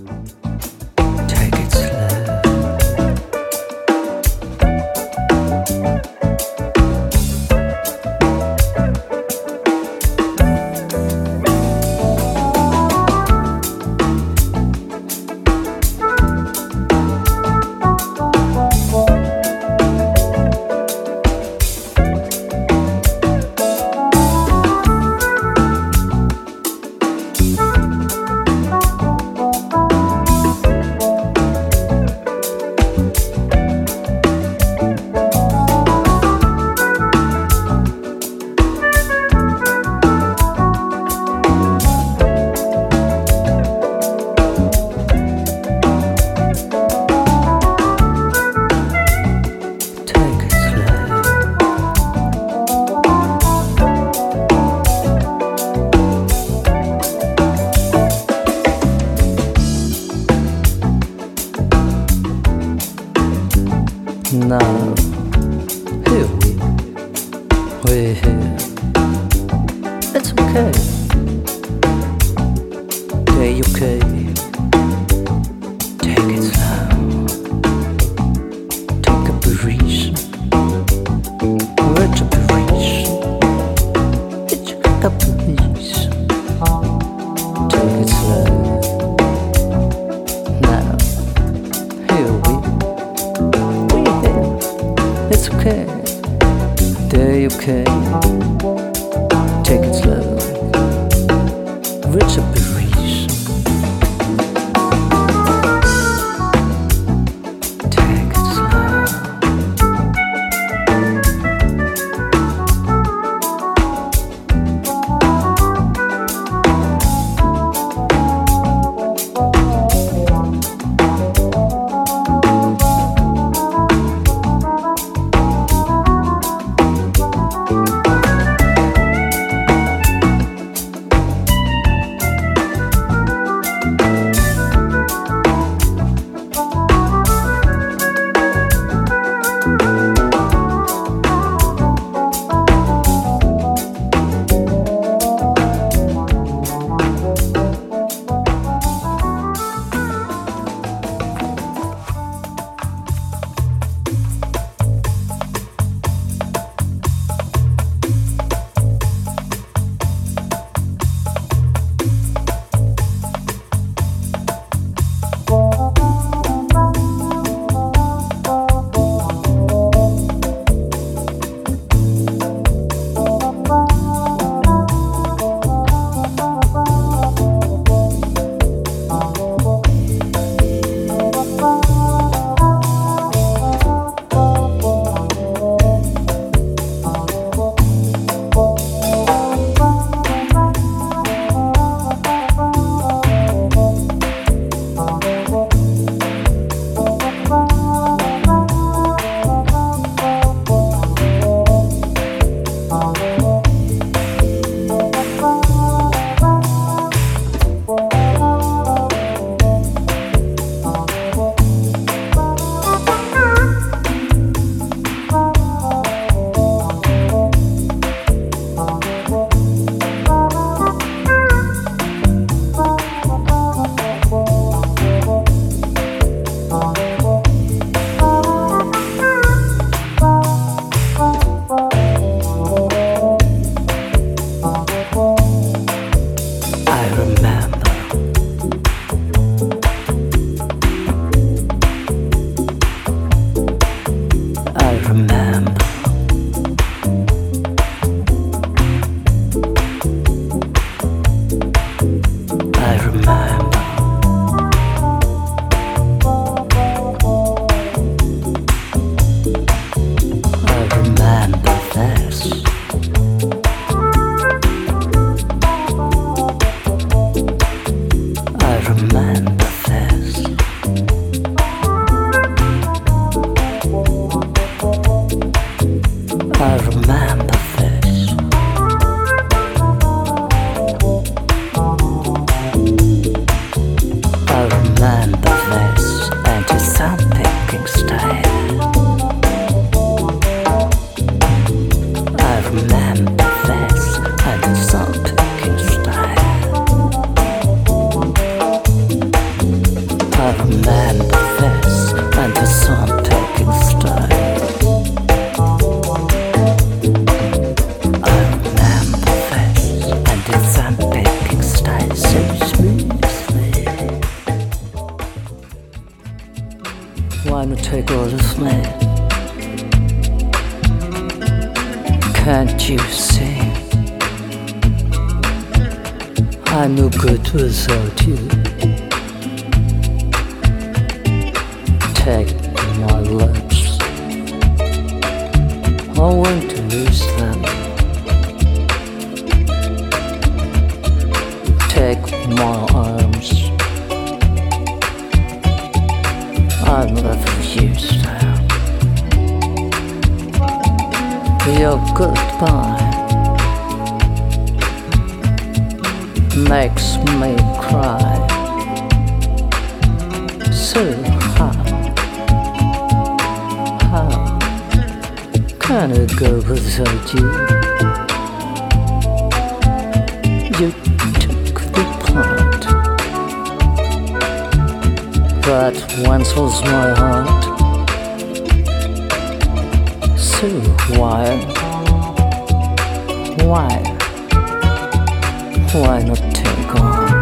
Take it slow. Now, here we're here. It's okay. Day okay. Take it slow. Take a breeze. It's a breeze. It's a breeze. Take it slow. Now, here we're here. It's okay. Day okay. Take it slow. It's a breeze. Take it slow. I'm a man with this and a sun-taking style. I'm a man with this and a sun-taking style so smoothly. Why not take all of me? Can't you see? I'm no good without you. Take my lips, I want to lose them. Take my arms, I'll never use them. Your goodbye makes me cry so hard. How can I go without you? You took the part that once was my heart. So why not take on?